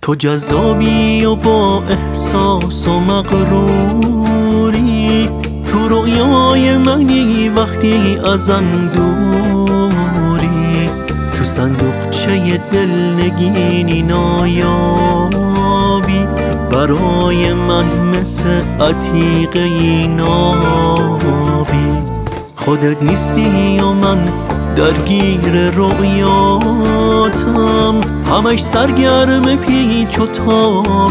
تو جذابی و با احساس و مغروری، تو رویای منی وقتی ازم دوری، تو صندوقچه دل نگینی نایابی، برای من مثل عتیقه نابی. خودت نیستی و من درگیر رویاتم، همش سرگرم پیچ و تاب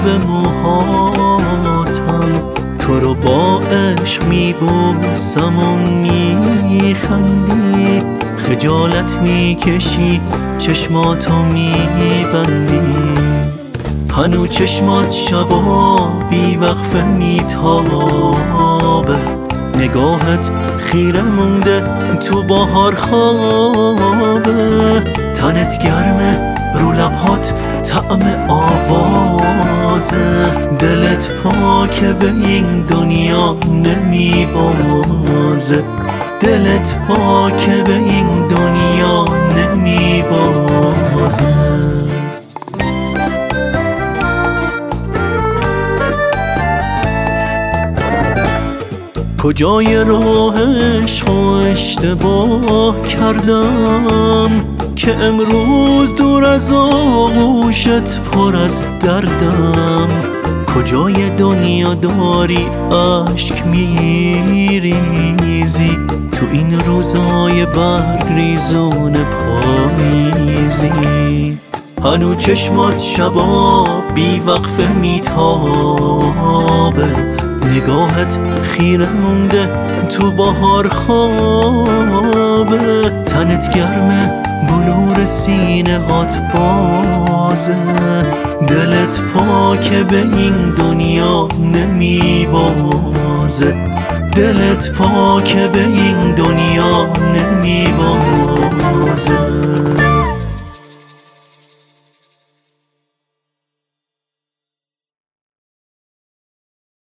موهاتم. تو رو با عشق میبوسم و میخندی، خجالت میکشی چشماتو میبندی، هنو چشمات شبا بی وقفه میتابه، نگاهت خیره مونده تو بهار خوابه، تنت گرمه رو لبهات طعم آوازه، دلت پاکه به این دنیا نمیبازه، دلت پاکه به این دنیا نمیبازه. کجای راه عشق و اشتباه کردم که امروز دور از آغوشت پر از دردم؟ کجای دنیا داری عشق میریزی تو این روزای برگریزون پاییزی، هنو چشمات شبا بی وقفه میتابه، نگاهت خیره مونده تو بهار خوابه، تنت گرمه بلور سینه هات بازه، دلت پاکه به این دنیا نمیبازه، دلت پاکه به این دنیا